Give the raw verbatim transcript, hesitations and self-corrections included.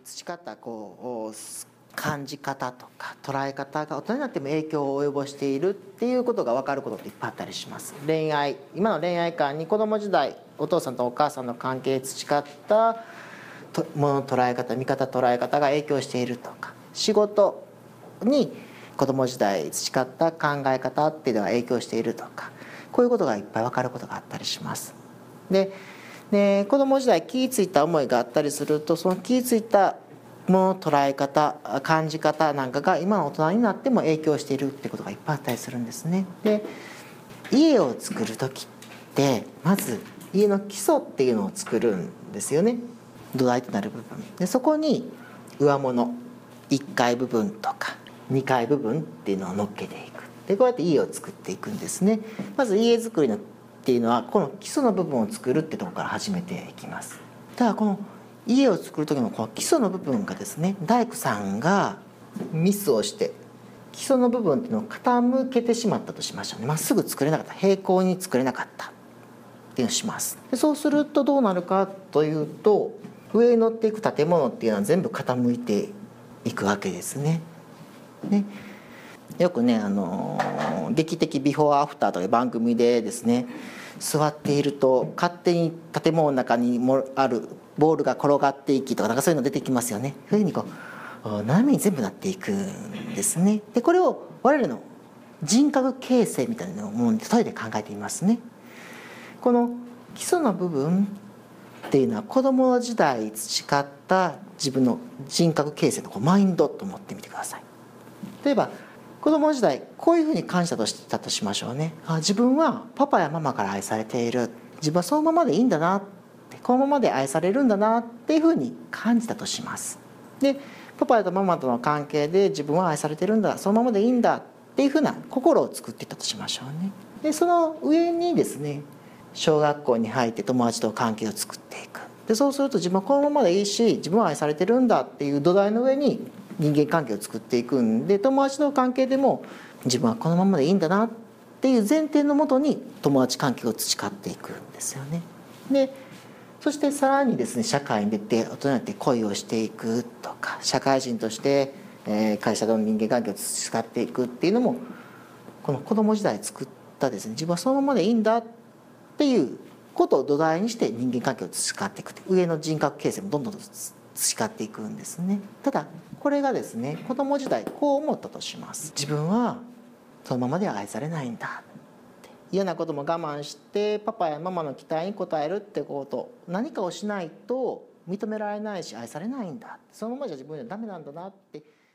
培ったこう感じ方とか捉え方が大人になっても影響を及ぼしているっていうことが分かることっていっぱいあったりします。恋愛、今の恋愛観に子供時代お父さんとお母さんの関係培ったものの捉え方、見方、捉え方が影響しているとか、仕事に子供時代培った考え方っていうのが影響しているとか、こういうことがいっぱい分かることがあったりします。でで子供時代気ぃついた思いがあったりすると、その気ぃついたもの捉え方、感じ方なんかが今の大人になっても影響しているってことがいっぱいあったりするんですね。で家を作る時ってまず家の基礎っていうのを作るんですよね。土台となる部分で、そこに上物いっかい部分とかにかい部分っていうのを乗っけていく。でこうやって家を作っていくんですね。まず家作りのっていうのはこの基礎の部分を作るってところから始めていきます。ただこの家を作る時のこの基礎の部分がですね、大工さんがミスをして基礎の部分っていうのを傾けてしまったとしましょうね。まっすぐ作れなかった、平行に作れなかったっていうのをします。でそうするとどうなるかというと、上に乗っていく建物っていうのは全部傾いていくわけですね。ねよくね、あの劇的ビフォーアフターという番組でですね、座っていると勝手に建物の中にもあるボールが転がっていきとか、なんかそういうの出てきますよね。そういうふうにこう斜めに全部なっていくんですね。でこれを我々の人格形成みたいなものに例えて考えてみますね。この基礎の部分っていうのは子供の時代培った自分の人格形成のこうマインドと思ってみてください。例えば子供時代こういうふうに感じたとしたとしましょうね。あ、自分はパパやママから愛されている、自分はそのままでいいんだなって、このままで愛されるんだなっていうふうに感じたとします。でパパとママとの関係で自分は愛されてるんだ、そのままでいいんだっていうふうな心を作っていったとしましょうね。でその上にですね、小学校に入って友達と関係を作っていく。でそうすると自分はこのままでいいし、自分は愛されてるんだっていう土台の上に人間関係を作っていくんで、友達の関係でも自分はこのままでいいんだなっていう前提のもとに友達関係を培っていくんですよね。でそしてさらにですね、社会に出て大人になって恋をしていくとか、社会人として会社との人間関係を培っていくっていうのも、この子供時代作ったですね、自分はそのままでいいんだっていうことを土台にして人間関係を培っていく、上の人格形成もどんどん培っていくんですね。ただこれがですね、子供時代こう思ったとします。自分はそのままでは愛されないんだって、嫌なことも我慢してパパやママの期待に応えるってこと、何かをしないと認められないし愛されないんだ、そのままじゃ自分ではダメなんだなって